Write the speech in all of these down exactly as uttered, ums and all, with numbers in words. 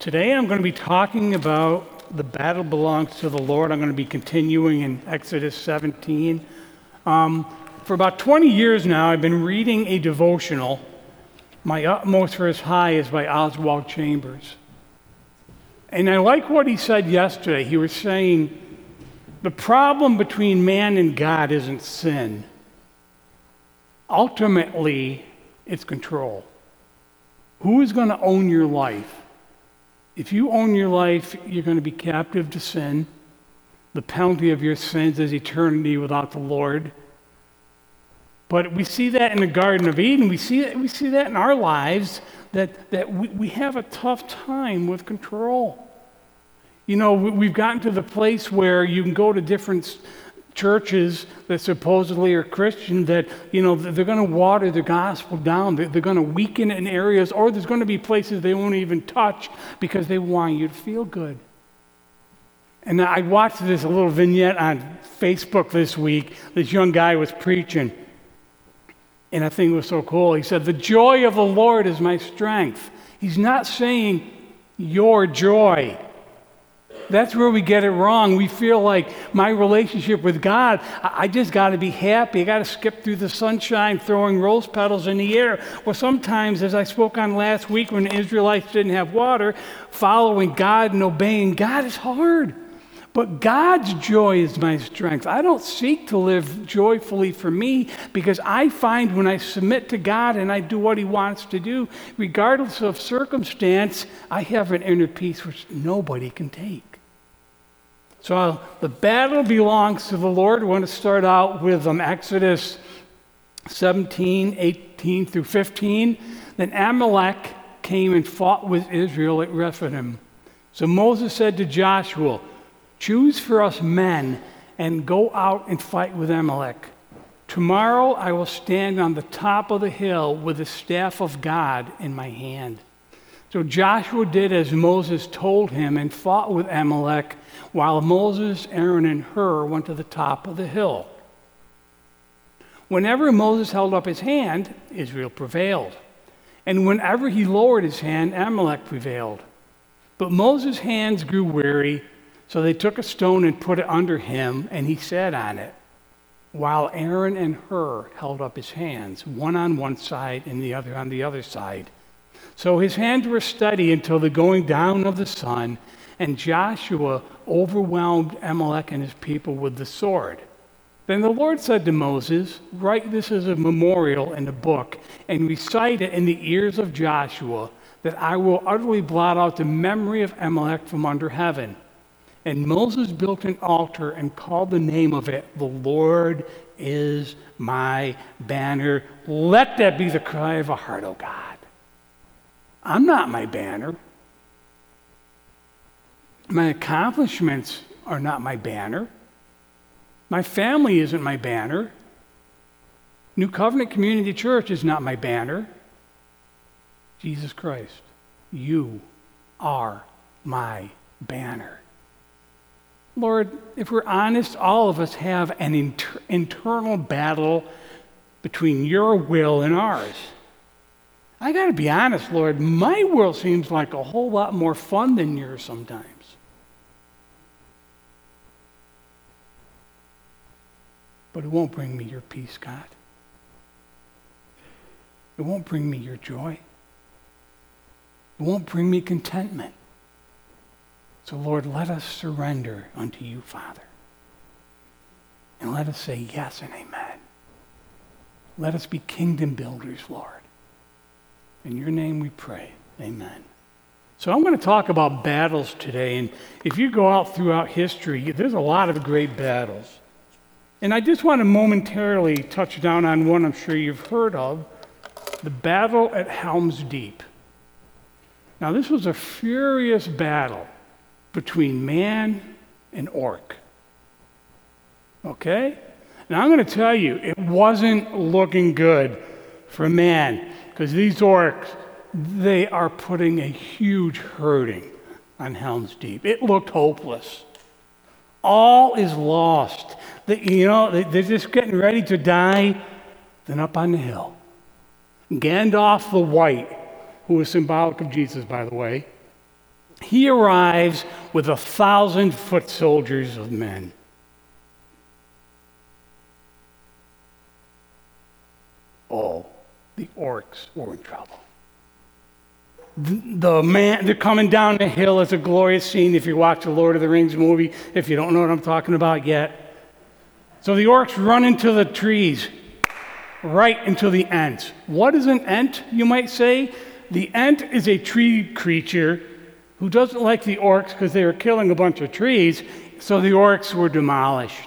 Today I'm going to be talking about the battle belongs to the Lord. I'm going to be continuing in Exodus seventeen. Um, for about twenty years now, I've been reading a devotional. My Utmost for His High is by Oswald Chambers. And I like what he said yesterday. He was saying the problem between man and God isn't sin. Ultimately, it's control. Who is going to own your life? If you own your life, you're going to be captive to sin. The penalty of your sins is eternity without the Lord. But we see that in the Garden of Eden. We see that, we see that in our lives, that, that we, we have a tough time with control. You know, we, we've gotten to the place where you can go to different churches that supposedly are Christian that, you know, they're going to water the gospel down. They're, they're going to weaken it in areas, or there's going to be places they won't even touch because they want you to feel good. And I watched this little vignette on Facebook this week. This young guy was preaching, and I think it was so cool. He said, "The joy of the Lord is my strength." He's not saying your joy. That's where we get it wrong. We feel like my relationship with God, I just got to be happy. I got to skip through the sunshine, throwing rose petals in the air. Well, sometimes, as I spoke on last week when the Israelites didn't have water, following God and obeying God is hard. But God's joy is my strength. I don't seek to live joyfully for me, because I find when I submit to God and I do what He wants to do, regardless of circumstance, I have an inner peace which nobody can take. So uh, the battle belongs to the Lord. We want to start out with um, Exodus seventeen, eighteen through fifteen. Then Amalek came and fought with Israel at Rephidim. So Moses said to Joshua, "Choose for us men and go out and fight with Amalek. Tomorrow I will stand on the top of the hill with the staff of God in my hand." So Joshua did as Moses told him and fought with Amalek, while Moses, Aaron, and Hur went to the top of the hill. Whenever Moses held up his hand, Israel prevailed. And whenever he lowered his hand, Amalek prevailed. But Moses' hands grew weary, so they took a stone and put it under him, and he sat on it, while Aaron and Hur held up his hands, one on one side and the other on the other side. So his hands were steady until the going down of the sun, and Joshua overwhelmed Amalek and his people with the sword. Then the Lord said to Moses, "Write this as a memorial in a book, and recite it in the ears of Joshua, that I will utterly blot out the memory of Amalek from under heaven." And Moses built an altar and called the name of it, "The Lord is my banner." Let that be the cry of a heart, O God. I'm not my banner. My accomplishments are not my banner. My family isn't my banner. New Covenant Community Church is not my banner. Jesus Christ, you are my banner. Lord, if we're honest, all of us have an inter- internal battle between your will and ours. I got to be honest, Lord, my world seems like a whole lot more fun than yours sometimes. But it won't bring me your peace, God. It won't bring me your joy. It won't bring me contentment. So, Lord, let us surrender unto you, Father. And let us say yes and amen. Let us be kingdom builders, Lord. In your name we pray. Amen. So I'm going to talk about battles today. And if you go out throughout history, there's a lot of great battles. And I just want to momentarily touch down on one I'm sure you've heard of, the battle at Helm's Deep. Now, this was a furious battle between man and orc. Okay? Now, I'm going to tell you, it wasn't looking good for man, because these orcs, they are putting a huge hurting on Helm's Deep. It looked hopeless. All is lost. They, you know, they, they're just getting ready to die. Then up on the hill, Gandalf the White, who is symbolic of Jesus, by the way, he arrives with a thousand foot soldiers of men. Oh, the orcs were in trouble. The, the man, they're coming down the hill. It's a glorious scene if you watch the Lord of the Rings movie, if you don't know what I'm talking about yet. So the orcs run into the trees, right into the Ents. What is an Ent, you might say? The Ent is a tree creature who doesn't like the orcs because they were killing a bunch of trees, so the orcs were demolished.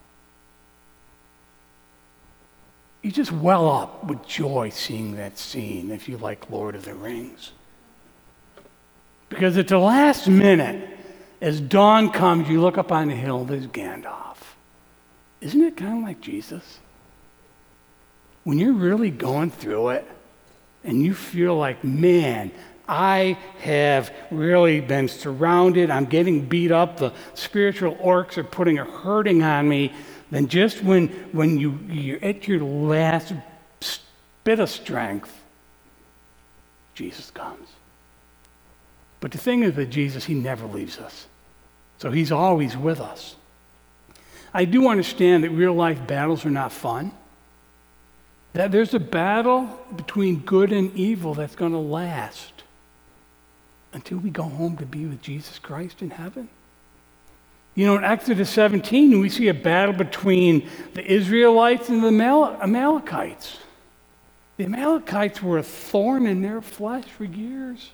You just well up with joy seeing that scene if you like Lord of the Rings. Because at the last minute, as dawn comes, you look up on the hill, there's Gandalf. Isn't it kind of like Jesus? When you're really going through it and you feel like, man, I have really been surrounded, I'm getting beat up, the spiritual orcs are putting a hurting on me, then just when, when you, you're at your last bit of strength, Jesus comes. But the thing is with Jesus, he never leaves us. So he's always with us. I do understand that real life battles are not fun. That there's a battle between good and evil that's going to last until we go home to be with Jesus Christ in heaven. You know, in Exodus seventeen, we see a battle between the Israelites and the Amal- Amalekites. The Amalekites were a thorn in their flesh for years.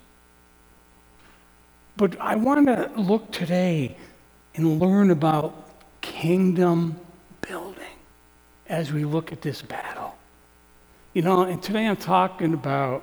But I want to look today and learn about kingdom building as we look at this battle. You know, and today I'm talking about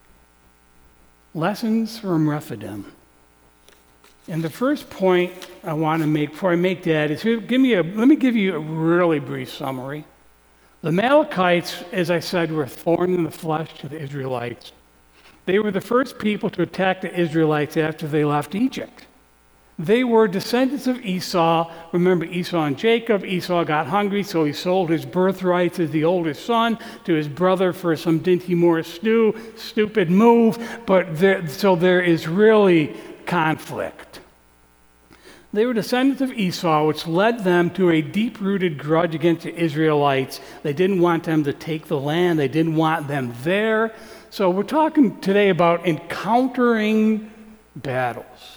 lessons from Rephidim. And the first point I want to make before I make that is give me a, let me give you a really brief summary. The Amalekites, as I said, were a thorn in the flesh to the Israelites. They were the first people to attack the Israelites after they left Egypt. They were descendants of Esau. Remember Esau and Jacob. Esau got hungry, so he sold his birthrights as the oldest son to his brother for some Dinty Moore stew. Stupid move, but there, so there is really conflict. They were descendants of Esau, which led them to a deep-rooted grudge against the Israelites. They didn't want them to take the land. They didn't want them there. So we're talking today about encountering battles.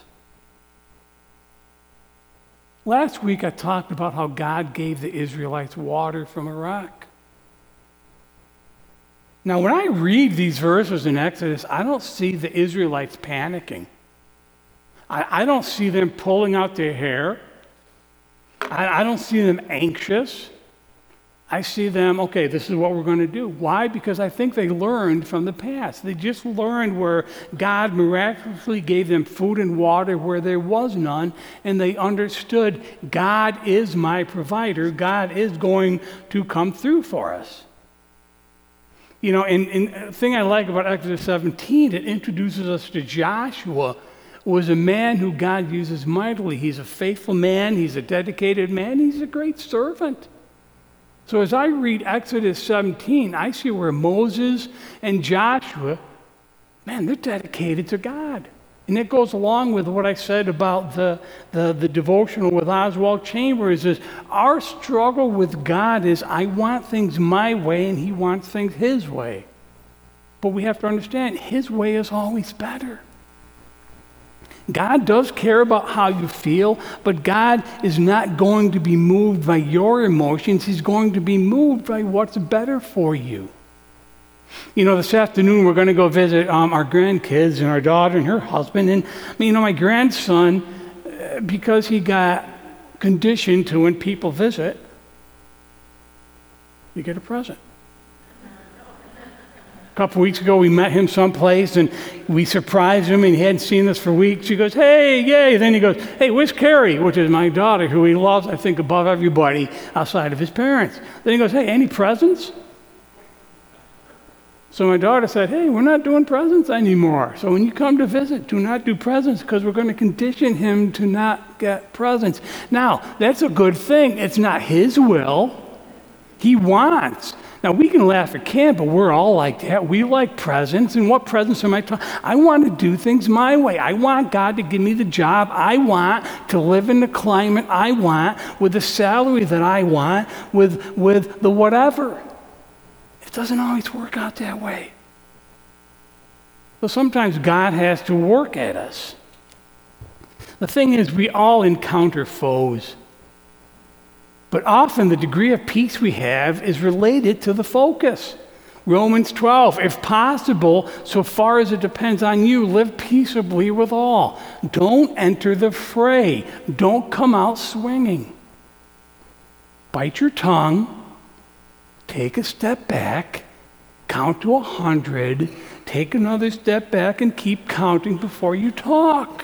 Last week I talked about how God gave the Israelites water from a rock. Now when I read these verses in Exodus, I don't see the Israelites panicking. I, I don't see them pulling out their hair. I, I don't see them anxious. I see them, okay, this is what we're going to do. Why? Because I think they learned from the past. They just learned where God miraculously gave them food and water where there was none, and they understood God is my provider. God is going to come through for us. You know, and, and the thing I like about Exodus seventeen, it introduces us to Joshua, who was a man who God uses mightily. He's a faithful man. He's a dedicated man. He's a great servant. So as I read Exodus seventeen, I see where Moses and Joshua, man, they're dedicated to God. And it goes along with what I said about the, the, the devotional with Oswald Chambers, is our struggle with God is I want things my way and he wants things his way. But we have to understand his way is always better. God does care about how you feel, but God is not going to be moved by your emotions. He's going to be moved by what's better for you. You know, this afternoon we're going to go visit um, our grandkids and our daughter and her husband. And, you know, my grandson, uh, because he got conditioned to when people visit, you get a present. A couple weeks ago, we met him someplace, and we surprised him, and he hadn't seen us for weeks. He goes, hey, yay. Then he goes, hey, where's Carrie, which is my daughter, who he loves, I think, above everybody outside of his parents. Then he goes, hey, any presents? So my daughter said, hey, we're not doing presents anymore. So when you come to visit, do not do presents because we're going to condition him to not get presents. Now, that's a good thing. It's not his will. He wants Now, we can laugh at camp, but we're all like that. We like presents. And what presents am I talking? I want to do things my way. I want God to give me the job I want, to live in the climate I want, with the salary that I want, with, with the whatever. It doesn't always work out that way. So sometimes God has to work at us. The thing is, we all encounter foes. But often the degree of peace we have is related to the focus. Romans twelve, if possible, so far as it depends on you, live peaceably with all. Don't enter the fray. Don't come out swinging. Bite your tongue. Take a step back. Count to a hundred. Take another step back and keep counting before you talk.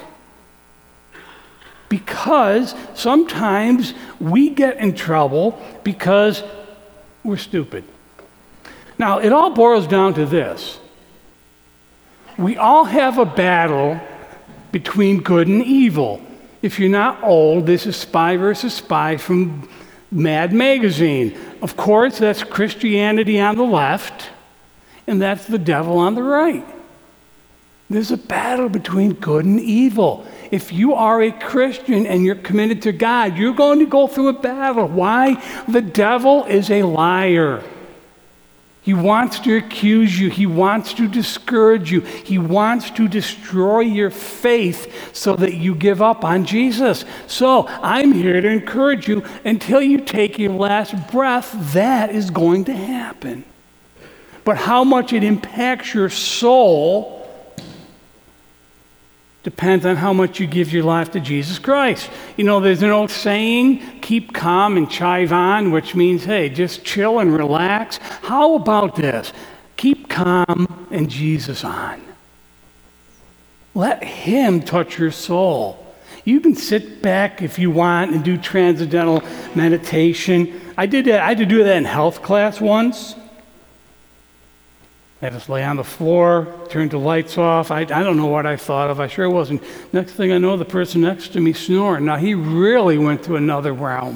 Because sometimes we get in trouble because we're stupid. Now, it all boils down to this. We all have a battle between good and evil. If you're not old, this is Spy versus Spy from Mad Magazine. Of course, that's Christianity on the left, and that's the devil on the right. There's a battle between good and evil. If you are a Christian and you're committed to God, you're going to go through a battle. Why? The devil is a liar. He wants to accuse you. He wants to discourage you. He wants to destroy your faith so that you give up on Jesus. So I'm here to encourage you, until you take your last breath, that is going to happen. But how much it impacts your soul depends on how much you give your life to Jesus Christ. You know, there's an old saying, keep calm and chive on, which means, hey, just chill and relax. How about this? Keep calm and Jesus on. Let him touch your soul. You can sit back if you want and do transcendental meditation. I did that. I had to do that in health class once. I just lay on the floor, turned the lights off. I, I don't know what I thought of. I sure wasn't. Next thing I know, the person next to me snoring. Now, he really went to another realm.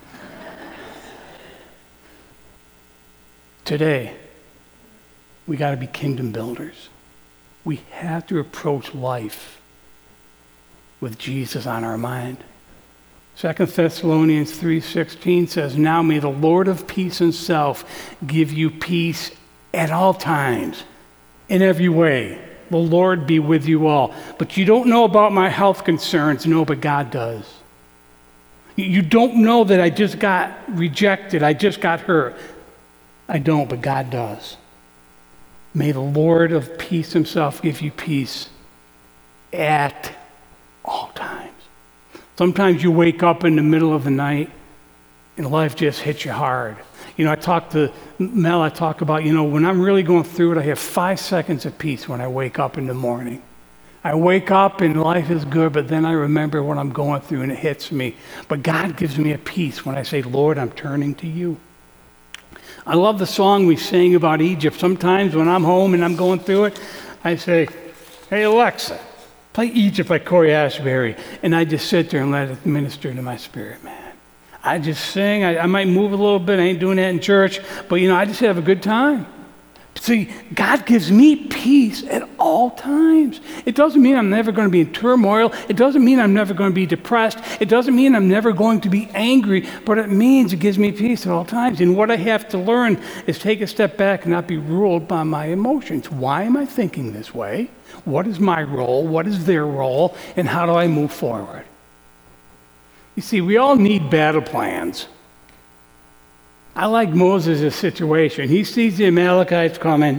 Today, we got to be kingdom builders. We have to approach life with Jesus on our mind. Second Thessalonians three sixteen says, now may the Lord of peace himself give you peace at all times, in every way. The Lord be with you all. But you don't know about my health concerns. No, but God does. You don't know that I just got rejected. I just got hurt. I don't, but God does. May the Lord of peace himself give you peace at all times. Sometimes you wake up in the middle of the night and life just hits you hard. You know, I talk to Mel, I talk about, you know, when I'm really going through it, I have five seconds of peace when I wake up in the morning. I wake up and life is good, but then I remember what I'm going through and it hits me. But God gives me a peace when I say, Lord, I'm turning to you. I love the song we sang about Egypt. Sometimes when I'm home and I'm going through it, I say, hey, Alexa, play Egypt by Corey Ashbury. And I just sit there and let it minister to my spirit, man. I just sing. I, I might move a little bit. I ain't doing that in church. But, you know, I just have a good time. See, God gives me peace at all times. It doesn't mean I'm never going to be in turmoil. It doesn't mean I'm never going to be depressed. It doesn't mean I'm never going to be angry. But it means it gives me peace at all times. And what I have to learn is take a step back and not be ruled by my emotions. Why am I thinking this way? What is my role? What is their role? And how do I move forward? You see, we all need battle plans. I like Moses' situation. He sees the Amalekites coming.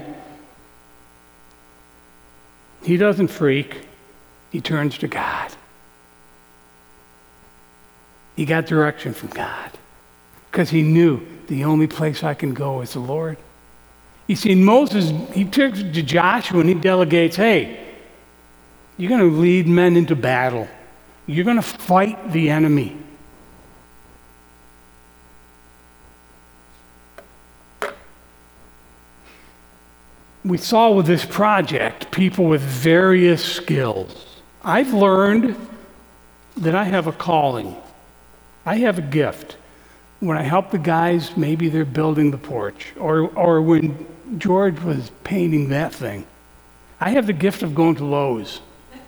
He doesn't freak. He turns to God. He got direction from God because he knew the only place I can go is the Lord. You see, Moses, he turns to Joshua and he delegates, hey, you're going to lead men into battle. You're going to fight the enemy. We saw with this project people with various skills. I've learned that I have a calling. I have a gift. When I help the guys, maybe they're building the porch. Or, or when George was painting that thing. I have the gift of going to Lowe's.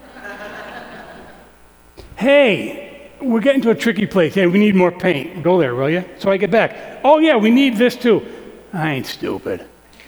Hey, we're getting to a tricky place. Hey, we need more paint. Go there, will you? So I get back. Oh, yeah, we need this too. I ain't stupid.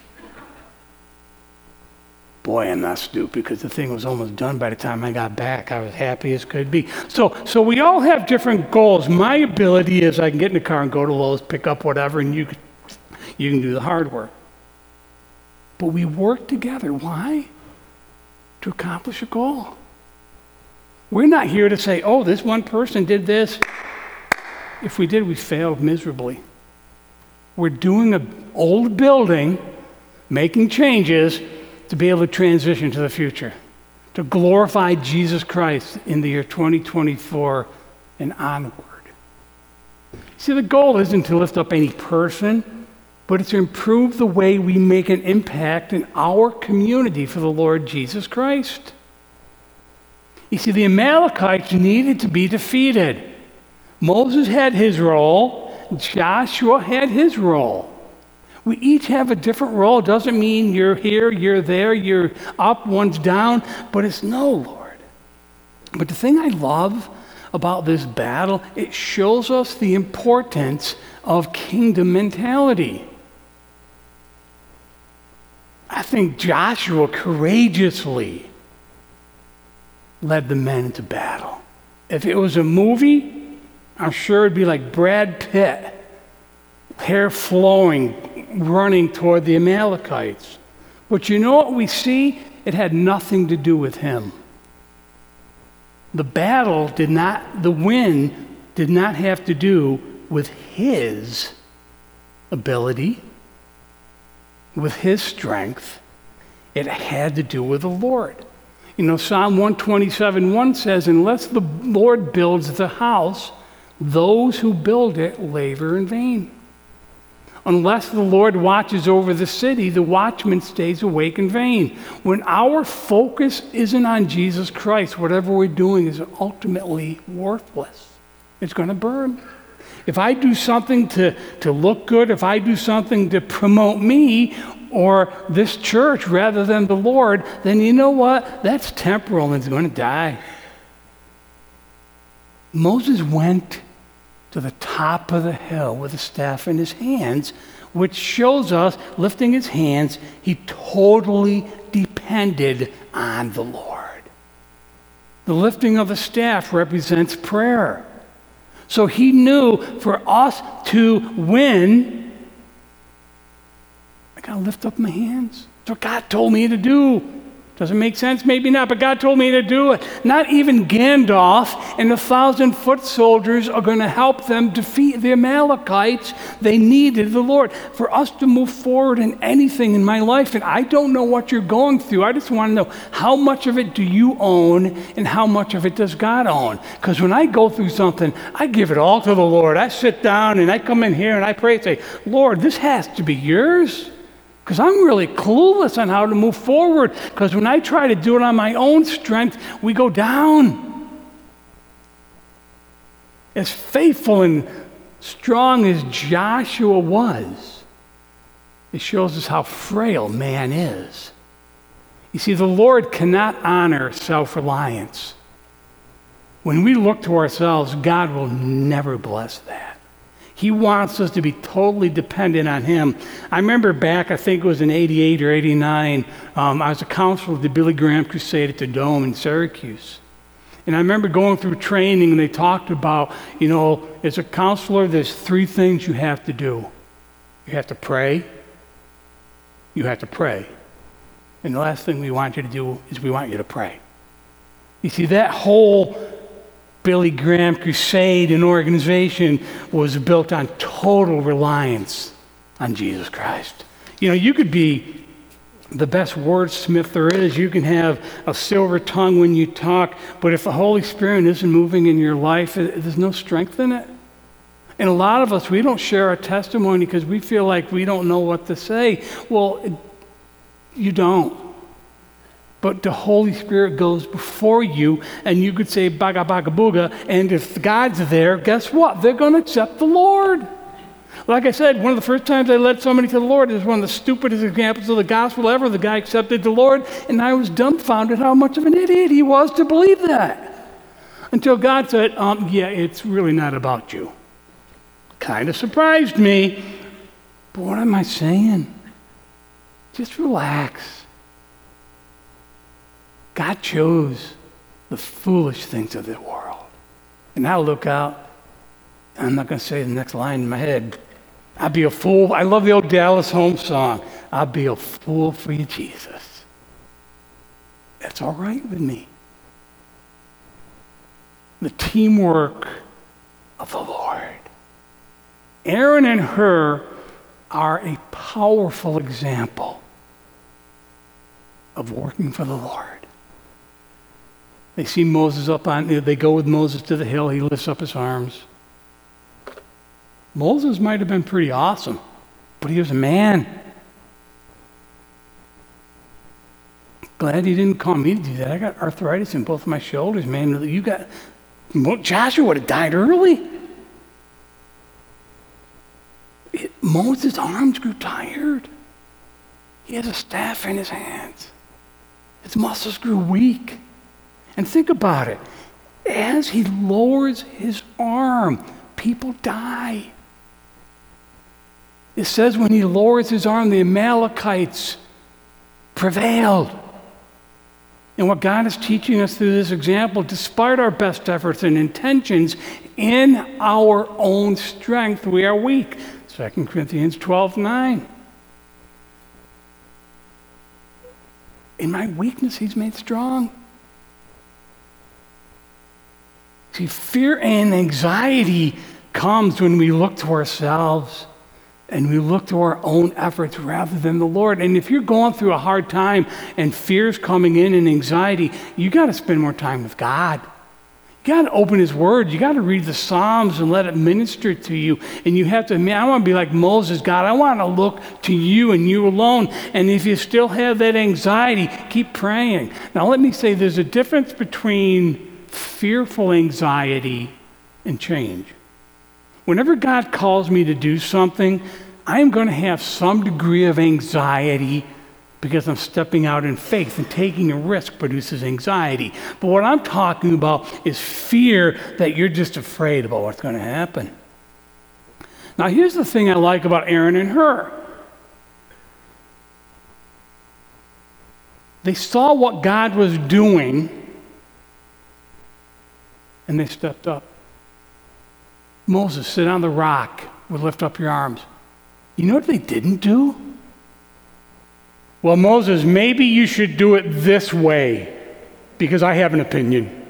Boy, I'm not stupid, because the thing was almost done by the time I got back. I was happy as could be. So so we all have different goals. My ability is I can get in the car and go to Lowe's, pick up whatever, and you can, you can do the hard work. But we work together. Why? To accomplish a goal. We're not here to say, oh, this one person did this. If we did, we failed miserably. We're doing an old building, making changes, to be able to transition to the future, to glorify Jesus Christ in the year twenty twenty-four and onward. See, the goal isn't to lift up any person, but it's to improve the way we make an impact in our community for the Lord Jesus Christ. You see, the Amalekites needed to be defeated. Moses had his role, Joshua had his role. We each have a different role. It doesn't mean you're here, you're there, you're up, one's down, but it's no, Lord. But the thing I love about this battle, it shows us the importance of kingdom mentality. I think Joshua courageously led the men into battle. If it was a movie, I'm sure it'd be like Brad Pitt, hair flowing, running toward the Amalekites. But you know what we see? It had nothing to do with him. The battle did not, the win did not have to do with his ability, with his strength. It had to do with the Lord. You know, Psalm one twenty-seven one says, unless the Lord builds the house, those who build it labor in vain. Unless the Lord watches over the city, the watchman stays awake in vain. When our focus isn't on Jesus Christ, whatever we're doing is ultimately worthless. It's going to burn. If I do something to, to look good, if I do something to promote me or this church rather than the Lord, then you know what? That's temporal and it's going to die. Moses went to the top of the hill with a staff in his hands, which shows us, lifting his hands, he totally depended on the Lord. The lifting of the staff represents prayer. So he knew for us to win, I got to lift up my hands. That's what God told me to do. Doesn't make sense? Maybe not, but God told me to do it. Not even Gandalf and the thousand-foot soldiers are going to help them defeat the Amalekites. They needed the Lord. For us to move forward in anything in my life, and I don't know what you're going through, I just want to know how much of it do you own and how much of it does God own? Because when I go through something, I give it all to the Lord. I sit down and I come in here and I pray and say, Lord, this has to be yours. Because I'm really clueless on how to move forward. Because when I try to do it on my own strength, we go down. As faithful and strong as Joshua was, it shows us how frail man is. You see, the Lord cannot honor self-reliance. When we look to ourselves, God will never bless that. He wants us to be totally dependent on him. I remember back, I think it was in eighty-eight or eighty-nine, um, I was a counselor of the Billy Graham Crusade at the Dome in Syracuse. And I remember going through training and they talked about, you know, as a counselor, there's three things you have to do. You have to pray. You have to pray. And the last thing we want you to do is we want you to pray. You see, that whole Billy Graham Crusade and organization was built on total reliance on Jesus Christ. You know, you could be the best wordsmith there is. You can have a silver tongue when you talk, but if the Holy Spirit isn't moving in your life, there's no strength in it. And a lot of us, we don't share our testimony because we feel like we don't know what to say. Well, you don't. But the Holy Spirit goes before you, and you could say, baga, baga, booga, and if God's there, guess what? They're going to accept the Lord. Like I said, one of the first times I led somebody to the Lord is one of the stupidest examples of the gospel ever. The guy accepted the Lord, and I was dumbfounded how much of an idiot he was to believe that. Until God said, um, yeah, it's really not about you. Kind of surprised me. But what am I saying? Just relax. God chose the foolish things of the world. And now look out. I'm not going to say the next line in my head. I'll be a fool. I love the old Dallas Holmes song. I'll be a fool for you, Jesus. That's all right with me. The teamwork of the Lord. Aaron and Hur are a powerful example of working for the Lord. They see Moses up on, they go with Moses to the hill. He lifts up his arms. Moses might have been pretty awesome, but he was a man. Glad he didn't call me to do that. I got arthritis in both of my shoulders, man. You got, Joshua would have died early. It, Moses' arms grew tired. He had a staff in his hands. His muscles grew weak. And think about it. As he lowers his arm, people die. It says when he lowers his arm, the Amalekites prevailed. And what God is teaching us through this example, despite our best efforts and intentions, in our own strength, we are weak. Second Corinthians twelve nine. In my weakness, he's made strong. See, fear and anxiety comes when we look to ourselves and we look to our own efforts rather than the Lord. And if you're going through a hard time and fear's coming in and anxiety, you got to spend more time with God. You got to open his word. You got to read the Psalms and let it minister to you. And you have to, man, I want to be like Moses. God, I want to look to you and you alone. And if you still have that anxiety, keep praying. Now, let me say there's a difference between fearful anxiety and change. Whenever God calls me to do something, I'm going to have some degree of anxiety because I'm stepping out in faith, and taking a risk produces anxiety. But what I'm talking about is fear that you're just afraid about what's going to happen. Now, here's the thing I like about Aaron and Hur. They saw what God was doing, and they stepped up. Moses, sit on the rock. We'll lift up your arms. You know what they didn't do? Well, Moses, maybe you should do it this way because I have an opinion.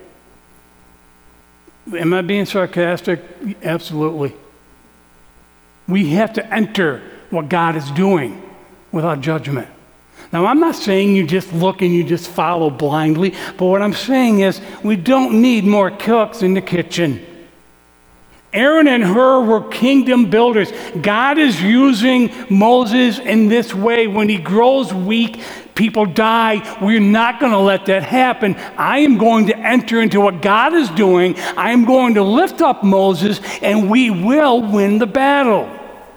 Am I being sarcastic? Absolutely. We have to enter what God is doing without judgment. Now, I'm not saying you just look and you just follow blindly, but what I'm saying is we don't need more cooks in the kitchen. Aaron and Hur were kingdom builders. God is using Moses in this way. When he grows weak, people die. We're not going to let that happen. I am going to enter into what God is doing. I am going to lift up Moses, and we will win the battle.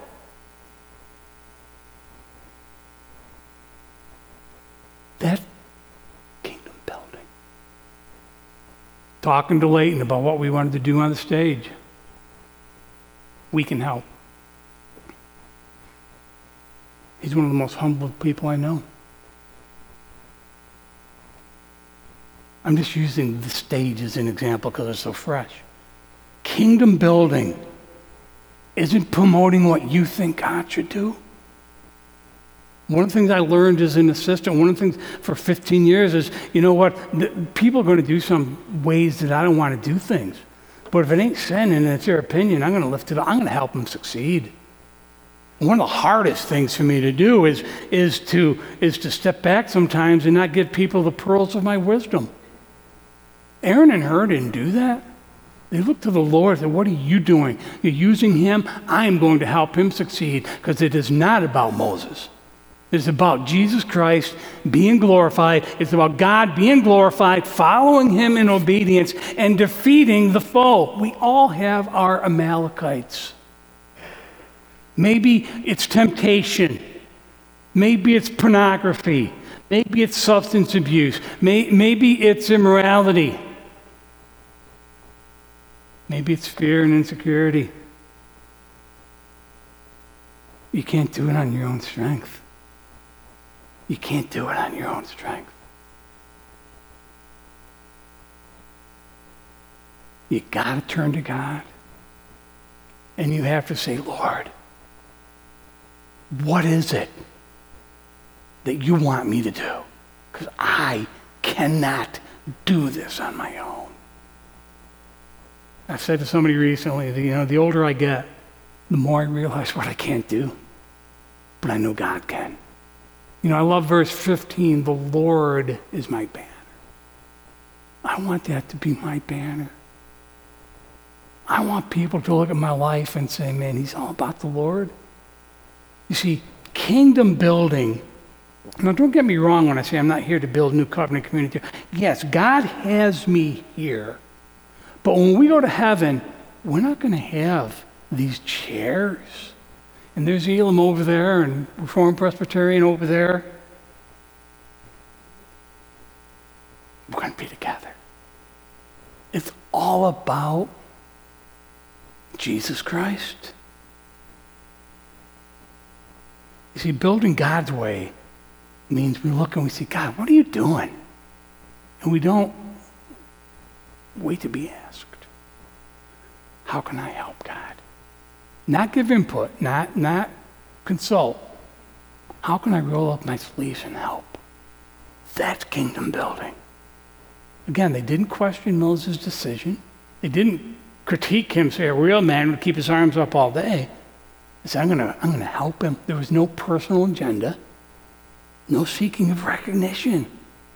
That's kingdom building. Talking to Leighton about what we wanted to do on the stage. We can help. He's one of the most humble people I know. I'm just using the stage as an example because it's so fresh. Kingdom building isn't promoting what you think God should do. One of the things I learned as an assistant, one of the things for fifteen years is, you know what, the, people are going to do some ways that I don't want to do things. But if it ain't sin and it's your opinion, I'm going to lift it up. I'm going to help them succeed. One of the hardest things for me to do is, is, to, is to step back sometimes and not give people the pearls of my wisdom. Aaron and Hur didn't do that. They looked to the Lord and said, what are you doing? You're using him. I am going to help him succeed, because it is not about Moses. It's about Jesus Christ being glorified. It's about God being glorified, following him in obedience, and defeating the foe. We all have our Amalekites. Maybe it's temptation. Maybe it's pornography. Maybe it's substance abuse. May, maybe it's immorality. Maybe it's fear and insecurity. You can't do it on your own strength. You can't do it on your own strength. You got to turn to God. And you have to say, Lord, what is it that you want me to do? Because I cannot do this on my own. I said to somebody recently, that, you know, the older I get, the more I realize what I can't do. But I know God can. You know, I love verse fifteen, the Lord is my banner. I want that to be my banner. I want people to look at my life and say, man, he's all about the Lord. You see, kingdom building, now don't get me wrong when I say I'm not here to build a new covenant community. Yes, God has me here. But when we go to heaven, we're not going to have these chairs. And there's Elam over there and Reformed Presbyterian over there. We're going to be together. It's all about Jesus Christ. You see, building God's way means we look and we see, God, what are you doing? And we don't wait to be asked. How can I help, God? Not give input, not, not consult. How can I roll up my sleeves and help? That's kingdom building. Again, they didn't question Moses' decision. They didn't critique him, say a real man would keep his arms up all day. They said, I'm gonna, I'm gonna help him. There was no personal agenda, no seeking of recognition.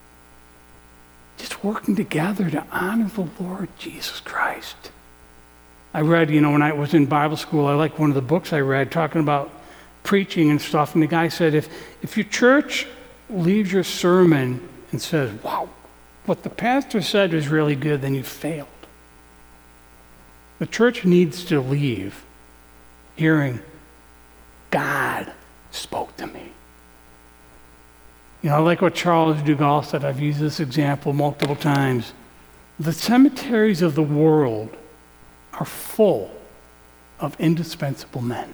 Just working together to honor the Lord Jesus Christ. I read, you know, when I was in Bible school, I like one of the books I read talking about preaching and stuff, and the guy said, if, if your church leaves your sermon and says, wow, what the pastor said was really good, then you failed. The church needs to leave hearing, God spoke to me. You know, I like what Charles de Gaulle said. I've used this example multiple times. The cemeteries of the world are full of indispensable men.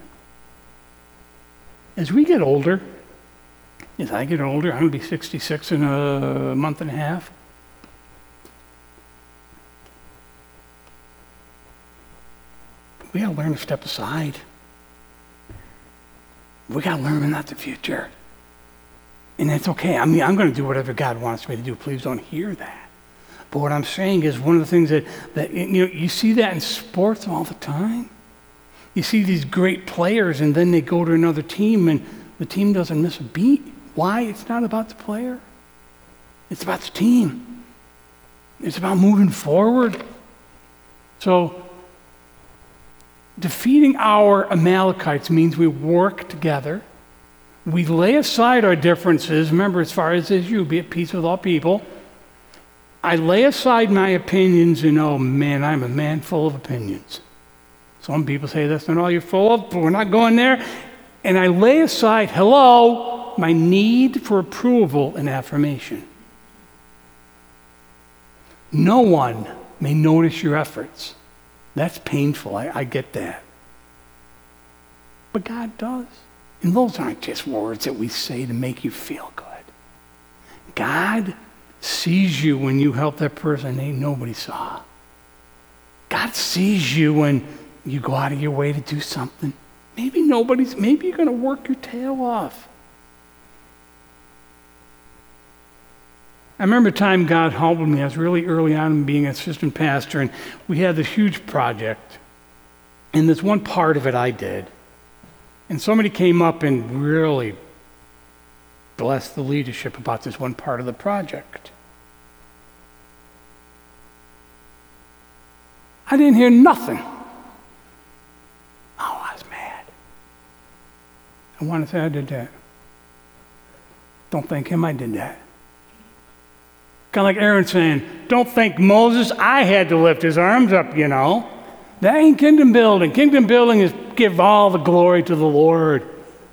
As we get older, as I get older, I'm going to be sixty-six in a month and a half. We got to learn to step aside. We got to learn we're not the future. And that's okay. I mean, I'm going to do whatever God wants me to do. Please don't hear that. But what I'm saying is one of the things that, that you know, you see that in sports all the time. You see these great players, and then they go to another team, and the team doesn't miss a beat. Why? It's not about the player. It's about the team. It's about moving forward. So, defeating our Amalekites means we work together. We lay aside our differences. Remember, as far as is you, be at peace with all people. I lay aside my opinions and, oh man, I'm a man full of opinions. Some people say that's not all you're full of, but we're not going there. And I lay aside, hello, my need for approval and affirmation. No one may notice your efforts. That's painful. I, I get that. But God does. And those aren't just words that we say to make you feel good. God sees you when you help that person ain't nobody saw. God sees you when you go out of your way to do something. Maybe nobody's, maybe you're going to work your tail off. I remember a time God humbled me. I was really early on in being an assistant pastor, and we had this huge project. And there's one part of it I did. And somebody came up and really blessed the leadership about this one part of the project. I didn't hear nothing. Oh, I was mad. I want to say I did that. Don't thank him I did that. Kind of like Aaron saying, don't thank Moses, I had to lift his arms up, you know. That ain't kingdom building. Kingdom building is give all the glory to the Lord.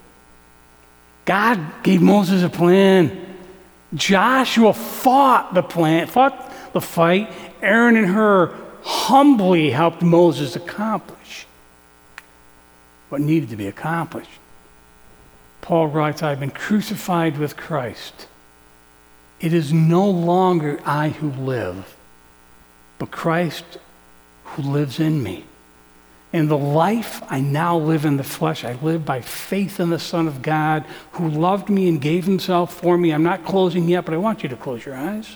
God gave Moses a plan. Joshua fought the plan, fought the fight. Aaron and Hur humbly helped Moses accomplish what needed to be accomplished. Paul writes, I've been crucified with Christ. It is no longer I who live, but Christ who lives in me. In the life I now live in the flesh, I live by faith in the Son of God who loved me and gave himself for me. I'm not closing yet, but I want you to close your eyes.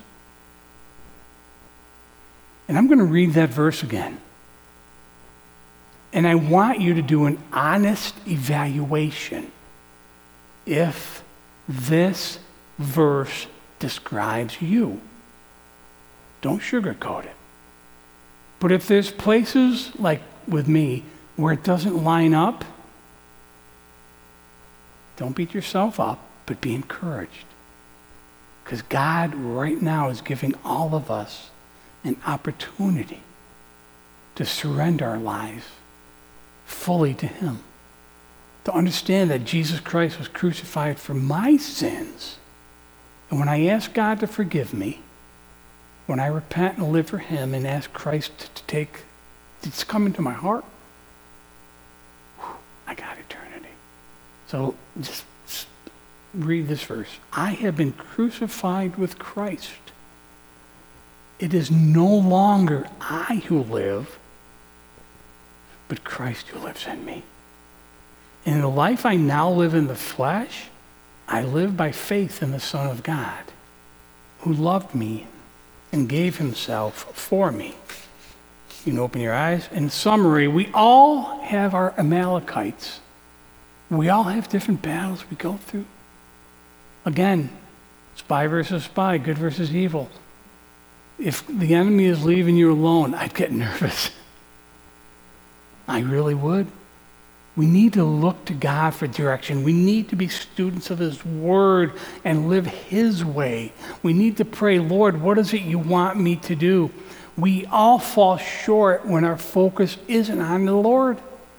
And I'm going to read that verse again. And I want you to do an honest evaluation if this verse describes you. Don't sugarcoat it. But if there's places like with me where it doesn't line up, don't beat yourself up, but be encouraged. Because God right now is giving all of us an opportunity to surrender our lives fully to him. To understand that Jesus Christ was crucified for my sins. And when I ask God to forgive me, when I repent and live for him and ask Christ to take, to come into my heart, whew, I got eternity. So just, just read this verse. I have been crucified with Christ. It is no longer I who live, but Christ who lives in me. In the life I now live in the flesh, I live by faith in the Son of God, who loved me and gave himself for me. You can open your eyes. In summary, we all have our Amalekites. We all have different battles we go through. Again, spy versus spy, good versus evil. If the enemy is leaving you alone, I'd get nervous. I really would. We need to look to God for direction. We need to be students of his word and live his way. We need to pray, Lord, what is it you want me to do? We all fall short when our focus isn't on the Lord.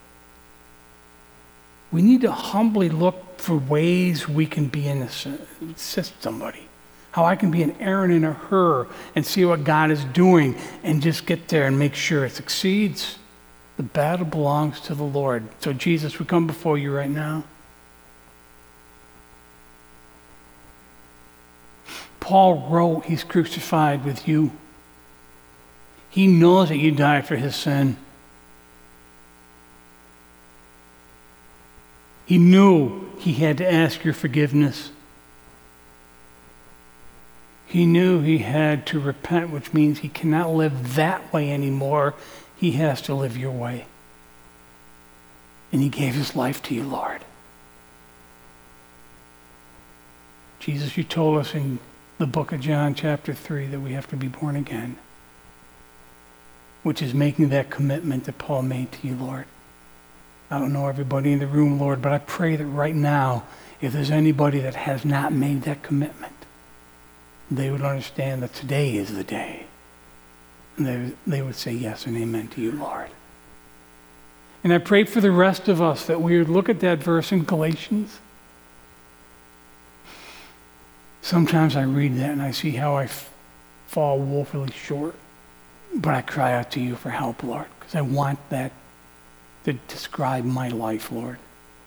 We need to humbly look for ways we can be in assist somebody. How I can be an Aaron and a Hur and see what God is doing and just get there and make sure it succeeds. The battle belongs to the Lord. So Jesus, we come before you right now. Paul wrote he's crucified with you. He knows that you died for his sin. He knew he had to ask your forgiveness. He knew he had to repent, which means he cannot live that way anymore. He has to live your way. And he gave his life to you, Lord. Jesus, you told us in the book of John, chapter three, that we have to be born again, which is making that commitment that Paul made to you, Lord. I don't know everybody in the room, Lord, but I pray that right now, if there's anybody that has not made that commitment, they would understand that today is the day. And they, they would say yes and amen to you, Lord. And I pray for the rest of us that we would look at that verse in Galatians. Sometimes I read that and I see how I f- fall woefully short. But I cry out to you for help, Lord, because I want that to describe my life, Lord.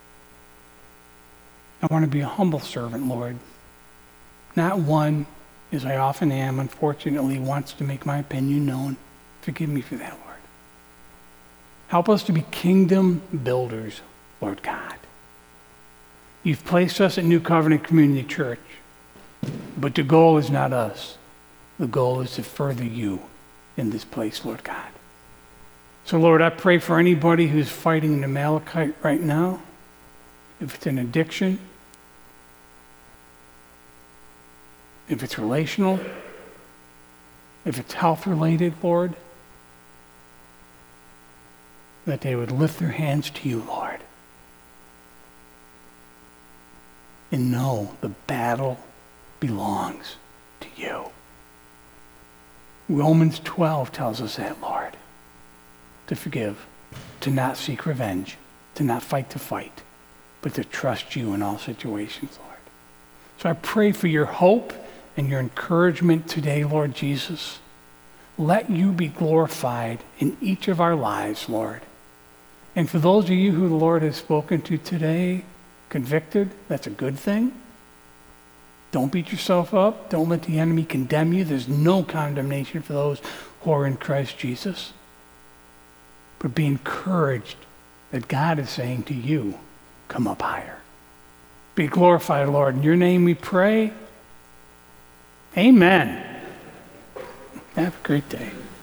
I want to be a humble servant, Lord. Not one, as I often am, unfortunately, wants to make my opinion known. Forgive me for that, Lord. Help us to be kingdom builders, Lord God. You've placed us at New Covenant Community Church, but the goal is not us. The goal is to further you in this place, Lord God. So, Lord, I pray for anybody who's fighting an Amalekite right now, if it's an addiction, if it's relational, if it's health-related, Lord, that they would lift their hands to you, Lord, and know the battle belongs to you. Romans twelve tells us that, Lord. to forgive, to not seek revenge, to not fight to fight, but to trust you in all situations, Lord. So I pray for your hope and your encouragement today, Lord Jesus. Let you be glorified in each of our lives, Lord. And for those of you who the Lord has spoken to today, convicted, that's a good thing. Don't beat yourself up. Don't let the enemy condemn you. There's no condemnation for those who are in Christ Jesus. But be encouraged that God is saying to you, come up higher. Be glorified, Lord. In your name we pray. Amen. Have a great day.